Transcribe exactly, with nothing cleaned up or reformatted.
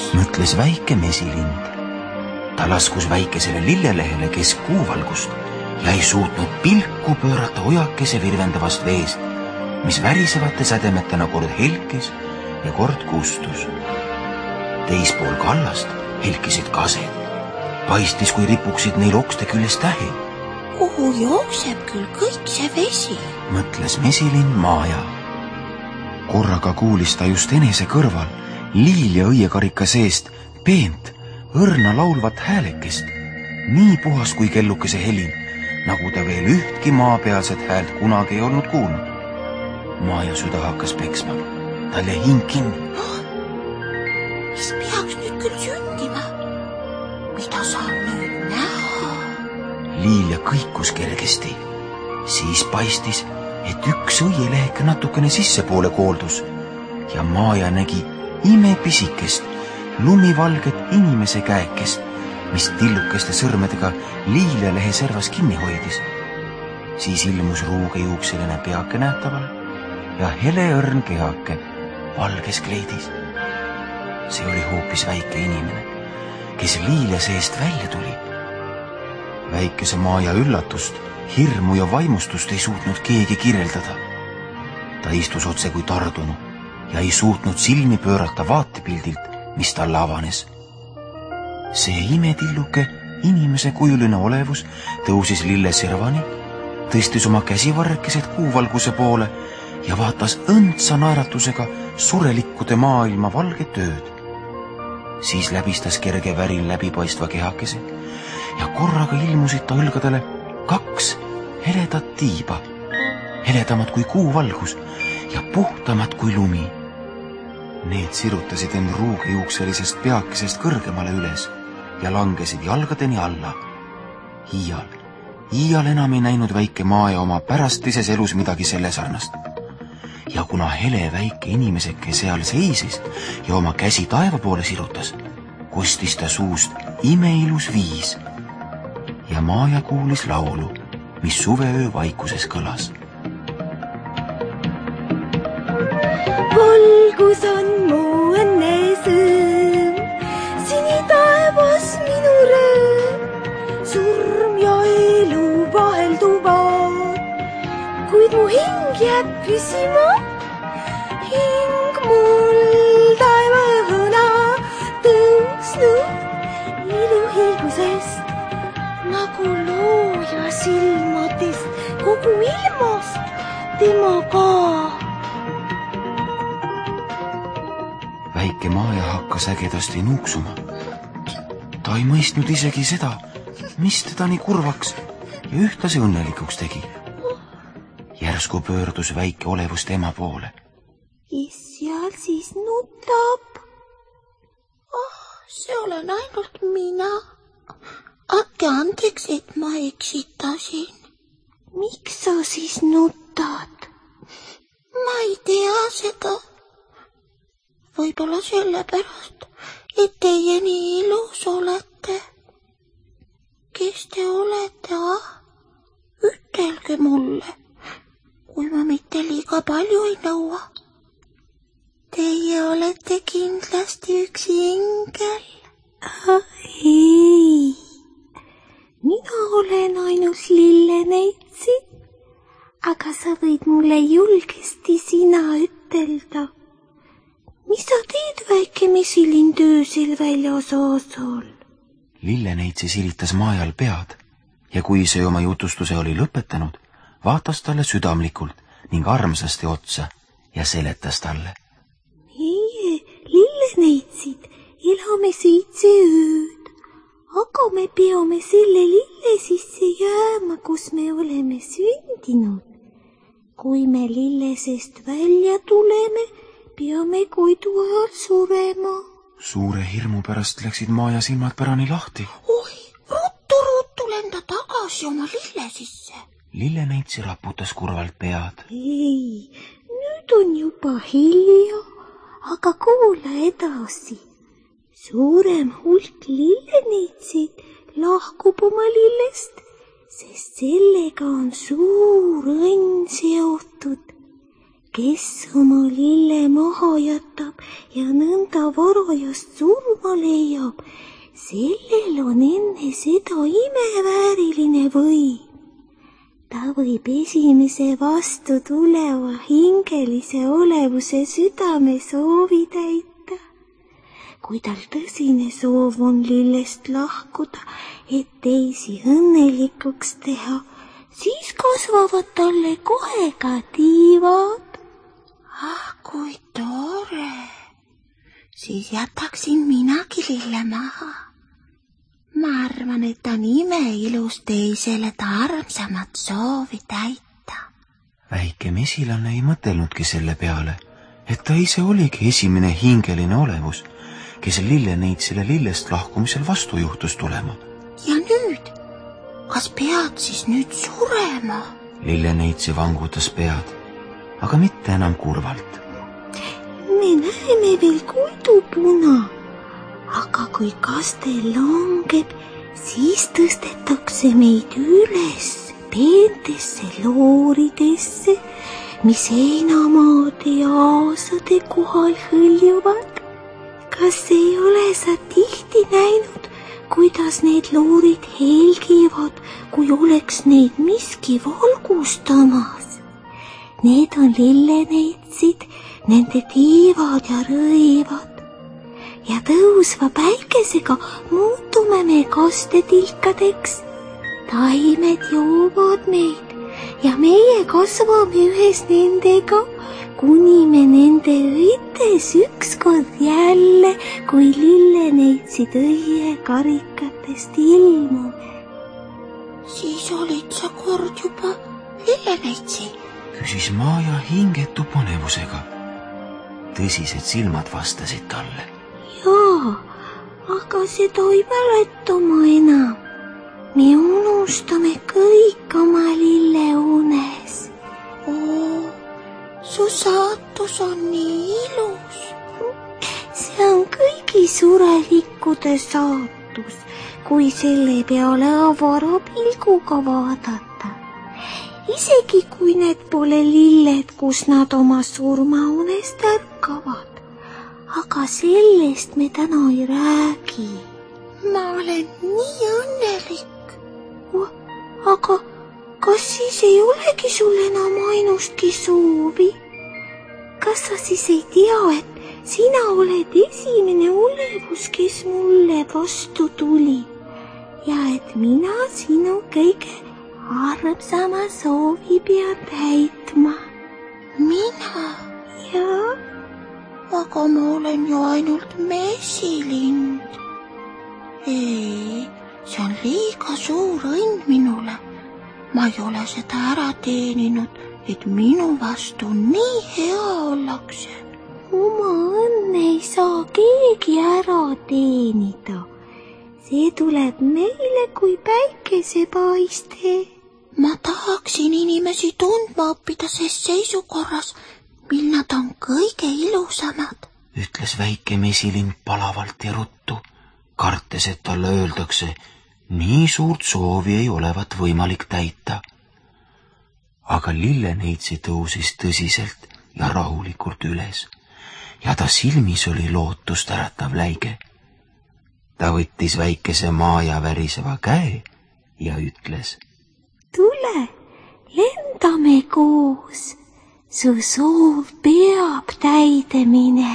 mõtles väike mesilind. Ta laskus väikesele lillelehele kesk kuuvalgust ja ei suutnud pilku pöörata ojakese virvendavast veest, mis värisevate sädemetena kord helkis ja kord kustus. Teispool kallast helkisid kased. Paistis, kui ripuksid neil okste küljest tähed. Kuhu jookseb küll kõik see vesi? Mõtles mesilind Maaja. Korraga kuulis ta just enese kõrval liilja õiekarika seest peent, õrna laulvat häälekest, nii puhas kui kellukese helin, nagu ta veel ühtki maapealset häält kunagi ei olnud kuulnud. Maaja süda hakkas peksma. Tal jäi hing kinni. Mis peaks nüüd küll sündima? Mida saan nüüd näha? Liilja kõikus kergesti. Siis paistis, et üks õieleheke natukene sissepoole kooldus ja Maaja nägi imepisikest, lumivalget inimese käekest, mis tillukeste sõrmedega liiljalehe servas kinni hoidis. Siis ilmus ruugejuukseline peake nähtaval ja heleõrn kehake valges kleidis. See oli hoopis väike inimene, kes liilja seest välja tuli. Väikese Maaja üllatust, hirmu ja vaimustust ei suutnud keegi kirjeldada. Ta istus otse kui tardunu ja ei suutnud silmi pöörata vaatepildilt, mis talle avanes. See imetilluke inimese kujuline olevus tõusis lille servani, tõstis oma käsivarrekesed kuuvalguse poole ja vaatas õndsa naeratusega surelikkude maailma valget ööd. Siis läbistas kerge värin läbipaistva kehakese ja korraga ilmusid ta õlgadele kaks heledat tiiba, heledamad kui kuuvalgus ja puhtamad kui lumi. Need sirutasid end ruugejuukselisest peakesest kõrgemale üles ja langesid jalgadeni alla. Iial, iial enam ei näinud väike Maaja oma pärastises elus midagi selle sarnast. Ja kuna hele väike inimeseke seal seisis ja oma käsi taeva poole sirutas, kostis ta suust imeilus viis. Ja Maaja kuulis laulu, mis suveöö vaikuses kõlas. Valgus on mu õnnesõõm, sini taevas minu rõõm, surm ja elu vahelduvad, kuid mu hing jääb püsima, hing mul taevaõhuna tõusnud iluhiigusest, nagu looja silmadest kogu ilmast tema ka. Väike Maaja hakkas ägedasti nuuksuma. Ta ei mõistnud isegi seda, mis teda nii kurvaks ja ühtlasi õnnelikuks tegi. Järsku pöördus väike olevus tema poole. Kes seal siis nutab? Oh, see olen ainult mina. Andke andeks, et ma eksitasin. Miks sa siis nutad? Ma ei tea seda. Võib-olla sellepärast, et teie nii ilus olete. Kes te olete, ah? Ütelge mulle, kui ma mitte liiga palju ei nõua. Teie olete kindlasti üks ingel. Ei, mina olen ainult lilleneitsi, aga sa võid mulle julgesti sina ütelda. Mis sa teed, väike mesilind öösel väljas aasal? Lilleneitsi silitas Maajal pead ja kui see oma jutustuse oli lõpetanud, vaatas talle südamlikult ning armsasti otsa ja seletas talle. Meie, lilleneitsid, elame seitse ööd, aga me peame selle lille sisse jääma, kus me oleme sündinud. Kui me lillesest välja tuleme, peame koidu ajal surema. Suure hirmu pärast läksid Maaja silmad pärani lahti. Oi, ruttu, ruttu lenda tagasi oma lille sisse. Lilleneitsi raputas kurvalt pead. Ei, nüüd on juba hilja, aga kuula edasi. Suurem hulk lilleneitsid lahkub oma lillest, sest sellega on suur õnn seotud. kes oma lille maha jätab ja nõnda varajast surma leiab, sellel on enne seda imevääriline võim. Ta võib esimese vastu tuleva hingelise olevuse südame soovi täita. Kui tal tõsine soov on lillest lahkuda, et teisi õnnelikuks teha, siis kasvavad talle kohe ka tiivad. Ah, kui tore! Siis jätaksin minagi lille maha. Ma arvan, et on imeilus teisele ta armsamat soovi täita. Väike mesilane ei mõtelnudki selle peale, et ta ise oligi esimene hingeline olevus, kes lilleneitsile lillest lahkumisel vastu juhtus tulema. Ja nüüd? Kas pead siis nüüd surema? Lilleneitsi vangutas pead, aga mitte enam kurvalt. Me näeme veel kuidupuna, aga kui kastel langeb, siis tõstetakse meid üles peentesse looridesse, mis heinamaade ja aasade kohal hõljuvad. Kas ei ole sa tihti näinud, kuidas need loorid helgivad, kui oleks neid miski valgustamas? Need on lilleneitsid, nende tiivad ja rõivad. Ja tõusva päikesega muutume me kastetilkadeks. Taimed joovad meid ja meie kasvame ühes nendega, kuni me nende õites ükskord jälle kui lilleneitsid õie karikatest ilmume. Siis olid sa kord juba lilleneitsi? Küsis Maaja hingetu põnevusega. Tõsised silmad vastasid talle. Jaa, aga seda ei mäleta ma enam. Me unustame kõik oma lilleunes. Oo, su saatus on nii ilus. See on kõigi surelikkude saatus, kui selle peale avara pilguga vaadata. Isegi kui need pole lilled, kus nad oma surmaunest ärkavad. Aga sellest me täna ei räägi. Ma olen nii õnnelik. Aga kas siis ei olegi sul enam ainustki soovi? Kas sa siis ei tea, et sina oled esimene olevus, kes mulle vastu tuli ja et mina sinu kõige armsama soovi pean täitma? Mina? Jaa. Aga ma olen ju ainult mesilind. Ei, see on liiga suur õnn minule. Ma ei ole seda ära teeninud, et minu vastu nii hea ollakse. Oma õnne ei saa keegi ära teenida. See tuleb meile kui päikesepaiste. Ma tahaksin inimesi tundma õppida ses seisukorras, mil nad on kõige ilusamad, ütles väike mesilind palavalt ja ruttu, kartes, et talle öeldakse, nii suurt soovi ei olevat võimalik täita. Aga lilleneitsi tõusis tõsiselt ja rahulikult üles ja ta silmis oli lootust äratav läige. Ta võttis väikese Maaja väriseva käe ja ütles, tule, lendame koos. Su soov peab täide minema.